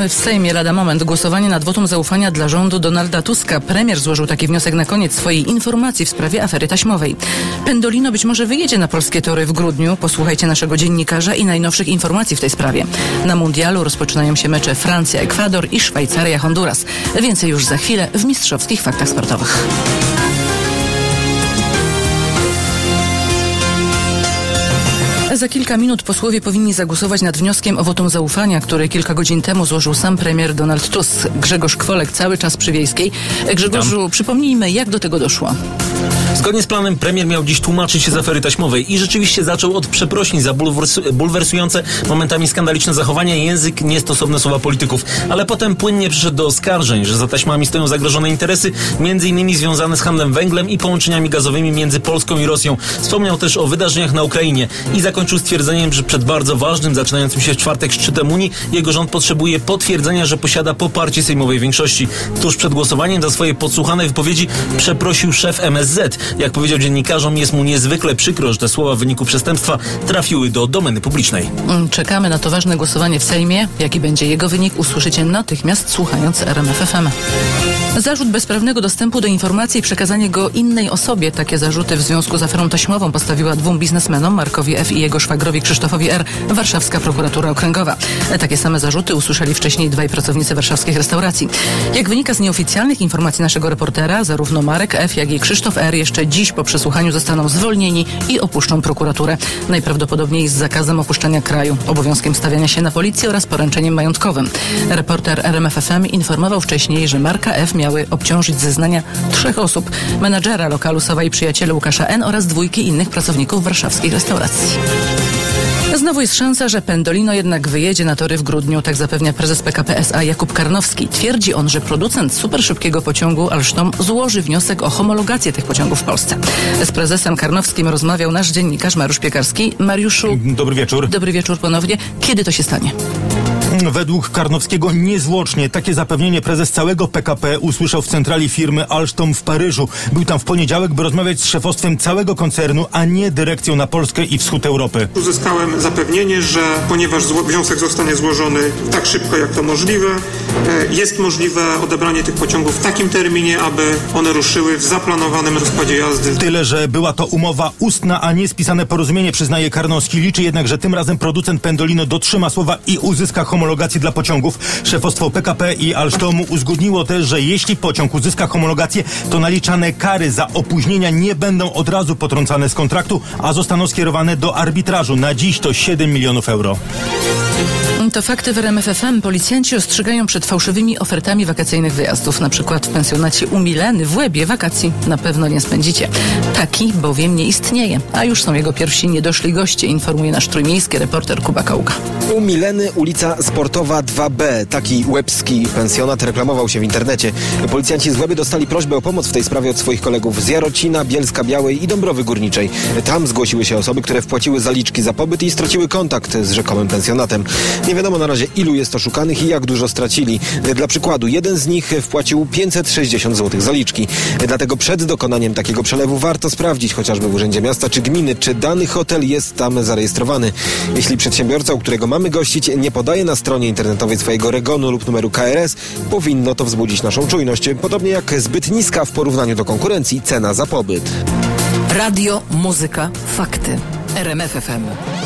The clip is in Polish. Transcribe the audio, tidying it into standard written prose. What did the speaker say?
W Sejmie lada moment głosowanie nad wotum zaufania dla rządu Donalda Tuska. Premier złożył taki wniosek na koniec swojej informacji w sprawie afery taśmowej. Pendolino być może wyjedzie na polskie tory w grudniu. Posłuchajcie naszego dziennikarza i najnowszych informacji w tej sprawie. Na mundialu rozpoczynają się mecze Francja, Ekwador i Szwajcaria, Honduras. Więcej już za chwilę w Mistrzowskich Faktach Sportowych. Za kilka minut posłowie powinni zagłosować nad wnioskiem o wotum zaufania, który kilka godzin temu złożył sam premier Donald Tusk. Grzegorz Kwolek cały czas przy Wiejskiej. Grzegorzu, przypomnijmy, jak do tego doszło. Zgodnie z planem premier miał dziś tłumaczyć się z afery taśmowej i rzeczywiście zaczął od przeprosin za bulwersujące, momentami skandaliczne zachowania, język, niestosowne słowa polityków. Ale potem płynnie przyszedł do oskarżeń, że za taśmami stoją zagrożone interesy, m.in. związane z handlem węglem i połączeniami gazowymi między Polską i Rosją. Wspomniał też o wydarzeniach na Ukrainie i zakończył stwierdzeniem, że przed bardzo ważnym, zaczynającym się w czwartek szczytem Unii, jego rząd potrzebuje potwierdzenia, że posiada poparcie sejmowej większości. Tuż przed głosowaniem za swoje podsłuchane wypowiedzi przeprosił szef MSZ. Jak powiedział dziennikarzom, jest mu niezwykle przykro, że te słowa w wyniku przestępstwa trafiły do domeny publicznej. Czekamy na to ważne głosowanie w Sejmie. Jaki będzie jego wynik, usłyszycie natychmiast, słuchając RMF FM. Zarzut bezprawnego dostępu do informacji i przekazanie go innej osobie. Takie zarzuty w związku z aferą taśmową postawiła dwóm biznesmenom, Markowi F. i jego szwagrowi Krzysztofowi R. warszawska prokuratura okręgowa. Takie same zarzuty usłyszeli wcześniej dwaj pracownicy warszawskich restauracji. Jak wynika z nieoficjalnych informacji naszego reportera, zarówno Marek F., jak i Krzysztof R. jeszcze dziś po przesłuchaniu zostaną zwolnieni i opuszczą prokuraturę. Najprawdopodobniej z zakazem opuszczania kraju, obowiązkiem stawiania się na policję oraz poręczeniem majątkowym. Reporter RMF FM informował wcześniej, że Marka F. miały obciążyć zeznania 3 osób: menadżera lokalu Sowa i przyjaciele Łukasza N. oraz 2 innych pracowników warszawskich restauracji. Znowu jest szansa, że Pendolino jednak wyjedzie na tory w grudniu, tak zapewnia prezes PKP S.A. Jakub Karnowski. Twierdzi on, że producent superszybkiego pociągu Alstom złoży wniosek o homologację tych pociągów w Polsce. Z prezesem Karnowskim rozmawiał nasz dziennikarz Mariusz Piekarski. Mariuszu, dobry wieczór. Dobry wieczór ponownie. Kiedy to się stanie? Według Karnowskiego niezwłocznie. Takie zapewnienie prezes całego PKP usłyszał w centrali firmy Alstom w Paryżu. Był tam w poniedziałek, by rozmawiać z szefostwem całego koncernu, a nie dyrekcją na Polskę i wschód Europy. Uzyskałem zapewnienie, że ponieważ wniosek zostanie złożony tak szybko, jak to możliwe, jest możliwe odebranie tych pociągów w takim terminie, aby one ruszyły w zaplanowanym rozkładzie jazdy. Tyle, że była to umowa ustna, a nie spisane porozumienie, przyznaje Karnowski. Liczy jednak, że tym razem producent Pendolino dotrzyma słowa i uzyska homologację dla pociągów. Szefostwo PKP i Alstomu uzgodniło też, że jeśli pociąg uzyska homologację, to naliczane kary za opóźnienia nie będą od razu potrącane z kontraktu, a zostaną skierowane do arbitrażu. Na dziś to 7 milionów euro. To fakty w RMF FM. Policjanci ostrzegają przed fałszywymi ofertami wakacyjnych wyjazdów. Na przykład w pensjonacie u Mileny w Łebie wakacji na pewno nie spędzicie. Taki bowiem nie istnieje. A już są jego pierwsi niedoszli goście, informuje nasz trójmiejski reporter Kuba Kaługa. U Mileny ulica Sportowa 2B. Taki łebski pensjonat reklamował się w internecie. Policjanci z Łeby dostali prośbę o pomoc w tej sprawie od swoich kolegów z Jarocina, Bielska-Białej i Dąbrowy Górniczej. Tam zgłosiły się osoby, które wpłaciły zaliczki za pobyt i straciły kontakt z rzekomym pensjonatem. Nie wiadomo na razie, ilu jest oszukanych i jak dużo stracili. Dla przykładu, jeden z nich wpłacił 560 zł zaliczki. Dlatego przed dokonaniem takiego przelewu warto sprawdzić chociażby w Urzędzie Miasta czy Gminy, czy dany hotel jest tam zarejestrowany. Jeśli przedsiębiorca, u którego mamy gościć, nie podaje na stronie internetowej swojego REGON-u lub numeru KRS, powinno to wzbudzić naszą czujność. Podobnie jak zbyt niska w porównaniu do konkurencji cena za pobyt. Radio, muzyka, fakty. RMF FM.